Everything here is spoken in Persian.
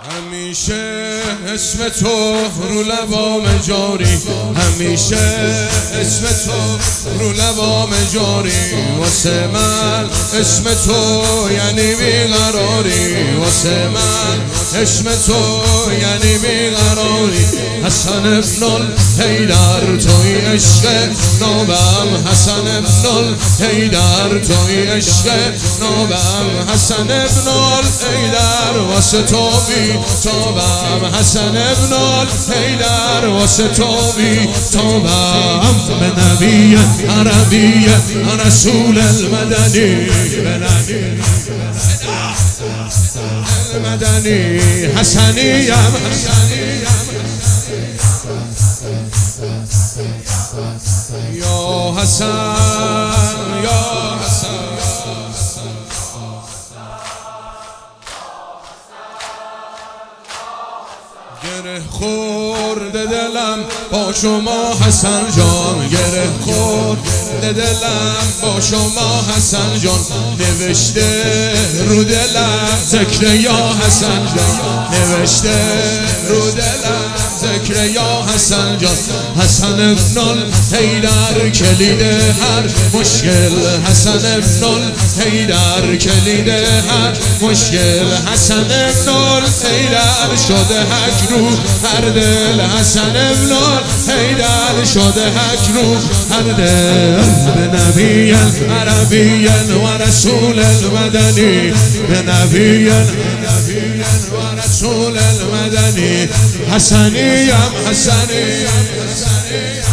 همیشه اسم تو رو لبام جاری، همیشه اسم تو رو لبام جاری. واسه من اسم تو یعنی بیقراری، واسه من اسم تو یعنی بیقراری. حسن ابن الحیدر توی عشق نابم، حسن ابن الحیدر توی عشق نابم. حسن ابن الحیدر واسه تو بی توبم، حسن ابن الحیدر واسه تو بی توبم. به نبی عربی رسول المدنی، به نبی المدنی حسنیم، یا حسن یا حسن. گره خورده دلم با شما حسن جان، گره خورده دلم با شما حسن جان. نوشته رو دلم ذکر یا حسن جان، نوشته رو دلم ذکر یا حسن جان. حسن ابن الحیدر کلید هر مشکل، حسن ابن الحیدر کلید هر مشکل. حسن ابن الحیدر شده حک رو هر دل، حسن ابن الحیدر شده حک رو هر دل. به نبی عربی و رسول المدنی، به نبی و رسول المدنی حسنیم، حسنیم.